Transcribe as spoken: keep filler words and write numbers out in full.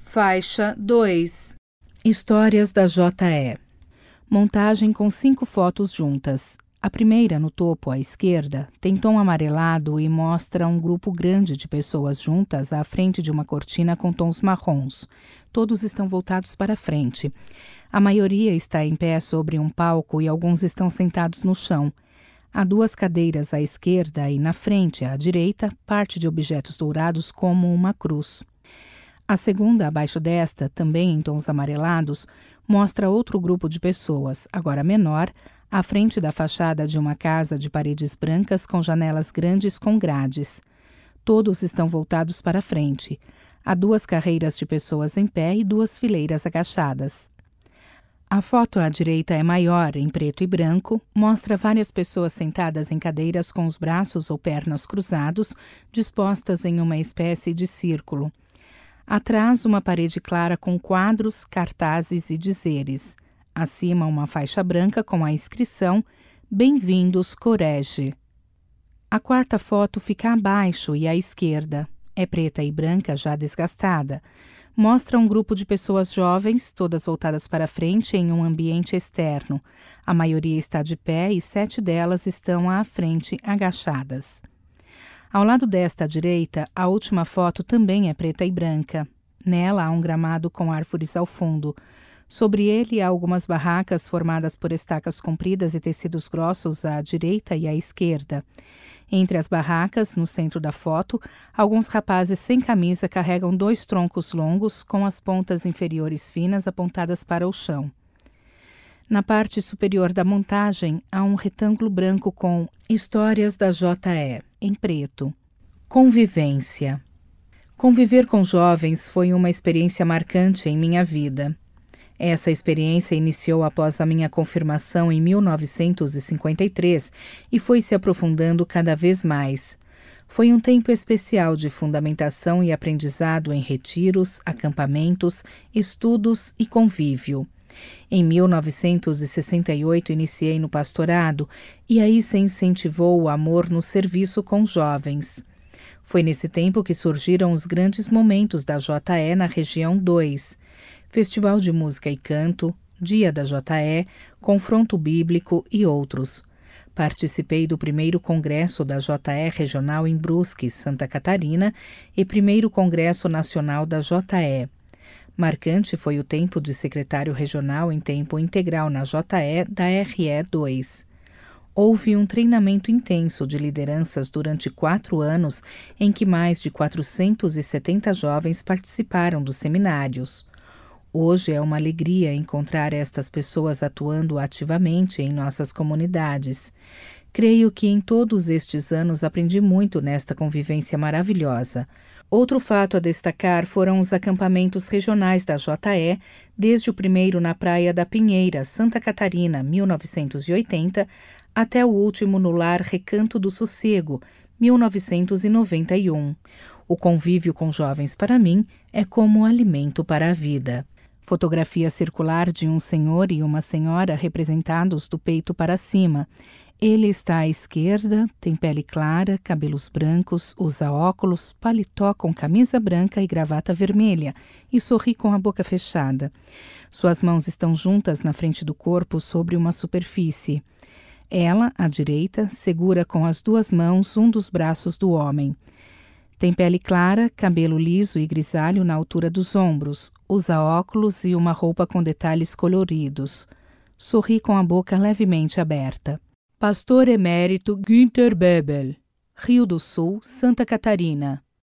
Faixa dois. Histórias da J E. Montagem com cinco fotos juntas. A primeira, no topo à esquerda, tem tom amarelado e mostra um grupo grande de pessoas juntas à frente de uma cortina com tons marrons. Todos estão voltados para frente. A maioria está em pé sobre um palco e alguns estão sentados no chão. Há duas cadeiras à esquerda e na frente, à direita, parte de objetos dourados como uma cruz. A segunda, abaixo desta, também em tons amarelados, mostra outro grupo de pessoas, agora menor, à frente da fachada de uma casa de paredes brancas com janelas grandes com grades. Todos estão voltados para frente. Há duas carreiras de pessoas em pé e duas fileiras agachadas. A foto à direita é maior, em preto e branco, mostra várias pessoas sentadas em cadeiras com os braços ou pernas cruzados, dispostas em uma espécie de círculo. Atrás, uma parede clara com quadros, cartazes e dizeres. Acima, uma faixa branca com a inscrição Bem-vindos, Corege. A quarta foto fica abaixo e à esquerda. É preta e branca, já desgastada. Mostra um grupo de pessoas jovens, todas voltadas para frente em um ambiente externo. A maioria está de pé e sete delas estão à frente, agachadas. Ao lado desta à direita, a última foto também é preta e branca. Nela há um gramado com árvores ao fundo. Sobre ele há algumas barracas formadas por estacas compridas e tecidos grossos à direita e à esquerda. Entre as barracas, no centro da foto, alguns rapazes sem camisa carregam dois troncos longos com as pontas inferiores finas apontadas para o chão. Na parte superior da montagem, há um retângulo branco com Histórias da J E, em preto. Convivência. Conviver com jovens foi uma experiência marcante em minha vida. Essa experiência iniciou após a minha confirmação em mil novecentos e cinquenta e três e foi se aprofundando cada vez mais. Foi um tempo especial de fundamentação e aprendizado em retiros, acampamentos, estudos e convívio. Em mil novecentos e sessenta e oito iniciei no pastorado e aí se incentivou o amor no serviço com jovens. Foi nesse tempo que surgiram os grandes momentos da J E na região dois. Festival de Música e Canto, Dia da J E, Confronto Bíblico e outros. Participei do primeiro Congresso da J E Regional em Brusque, Santa Catarina, e primeiro Congresso Nacional da J E. Marcante foi o tempo de secretário regional em tempo integral na J E da R E dois. Houve um treinamento intenso de lideranças durante quatro anos em que mais de quatrocentos e setenta jovens participaram dos seminários. Hoje é uma alegria encontrar estas pessoas atuando ativamente em nossas comunidades. Creio que em todos estes anos aprendi muito nesta convivência maravilhosa. Outro fato a destacar foram os acampamentos regionais da J E, desde o primeiro na Praia da Pinheira, Santa Catarina, mil novecentos e oitenta, até o último no Lar Recanto do Sossego, mil novecentos e noventa e um. O convívio com jovens para mim é como alimento para a vida. Fotografia circular de um senhor e uma senhora representados do peito para cima. Ele está à esquerda, tem pele clara, cabelos brancos, usa óculos, paletó com camisa branca e gravata vermelha e sorri com a boca fechada. Suas mãos estão juntas na frente do corpo sobre uma superfície. Ela, à direita, segura com as duas mãos um dos braços do homem. Tem pele clara, cabelo liso e grisalho na altura dos ombros, usa óculos e uma roupa com detalhes coloridos. Sorri com a boca levemente aberta. Pastor Emérito Günther Bebel, Rio do Sul, Santa Catarina,